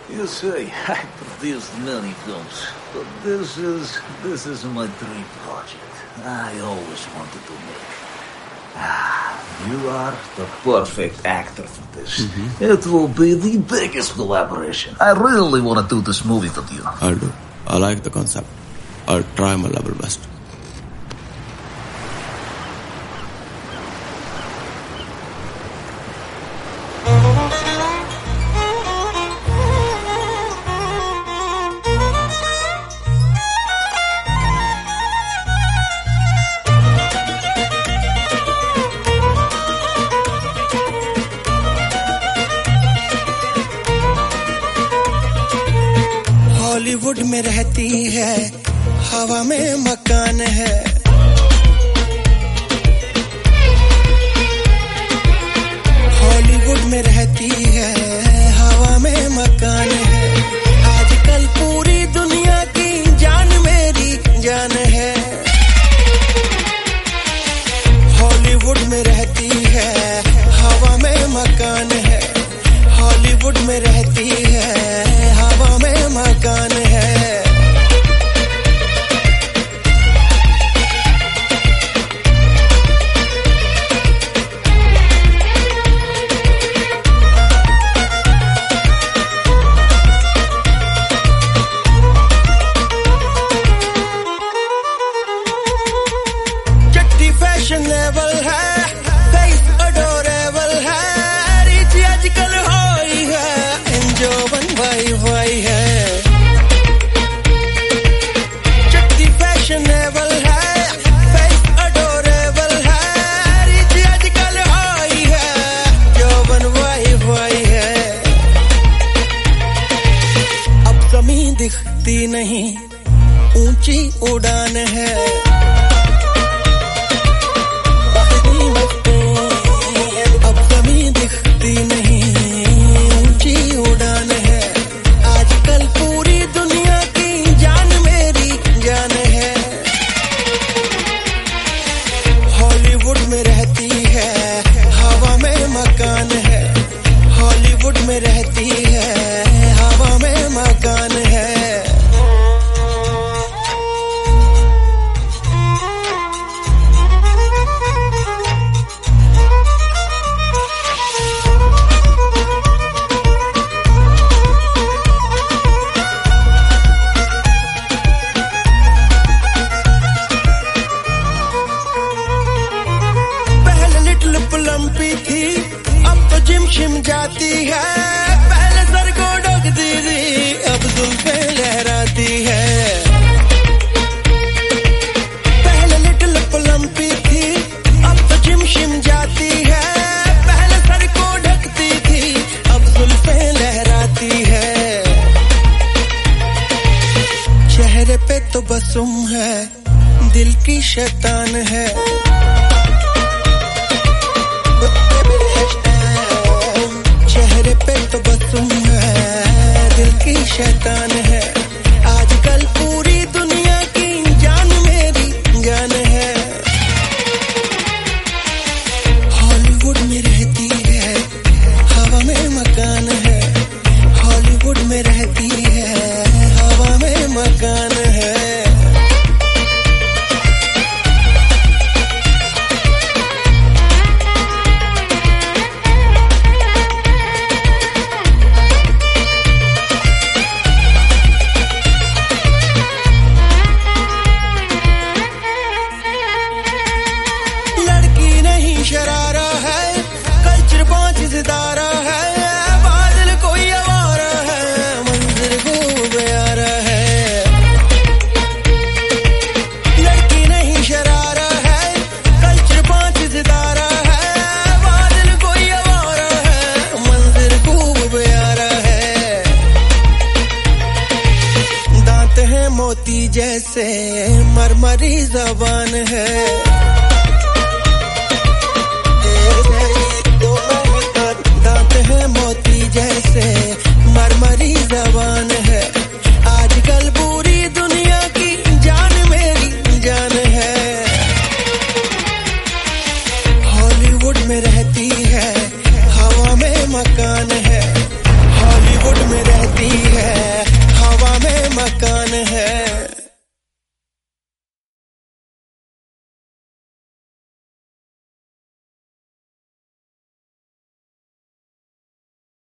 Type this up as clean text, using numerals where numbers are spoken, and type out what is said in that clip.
You say I produced many films, but this is my dream project. I always wanted to make. You are the perfect actor for this. It will be the biggest collaboration. I really want to do this movie with you. I'll do. I like the concept. I'll try my level best. Hollywood में रहती है, हवा में मकान है। Hollywood में रहती है, हवा में मकान है। आजकल पूरी दुनिया की जान मेरी जान है। हॉलीवुड में रहती है, हवा में मकान है। हॉलीवुड में रहती है, हवा में मकान है। चट्टी फैशनेबल है, फेस अडोरेबल है, रीच आजकल होई है, एंजोवन वाई वाई है। चट्टी फैशनेबल है, फेस अडोरेबल है, रीच आजकल होई है, जौवन वाई वाई है। अब ज़मीन दिखती नहीं, ऊंची उड़ान है। अब ज़मीन दिखती नहीं, ऊंची उड़ान है। आजकल पूरी दुनिया की जान मेरी जान है। हॉलीवुड में रहती है, हवा में मकान है। हॉलीवुड में रहती है, हवा में मकान है। लंपी थी, अब तो जिम शिम जाती है। पहले सर को ढकती थी, अब जुल्फे लहराती है। पहले लिटिल लंपी थी, अब तो जिम शिम जाती है। पहले सर को ढकती थी, अब जुल्फे लहराती है। चेहरे पे तो बसुम है, दिल की शैतान है। चेहरे पे तो बसुम है, दिल की शैतान है। आजकल पूरी दुनिया की जान मेरी जान है। हॉलीवुड में रहती है, हवा में मकान है। हॉलीवुड में रहती है, हवा में मकान है। शरारा है, कल्चर पांच सितारा है। बादल कोई आवारा है, मंदिर को प्यारा है। लड़की नहीं शरारा है, कल्चर पांच सितारा है। बादल कोई आवारा है, मंदिर को प्यारा है। दांत है मोती जैसे, मरमरी जबान है। दांत है मोती जैसे, मरमरी जबान है। आजकल पूरी दुनिया की जान मेरी जान है। हॉलीवुड में रहती है, हवा में मकान है। हॉलीवुड में रहती मकान है।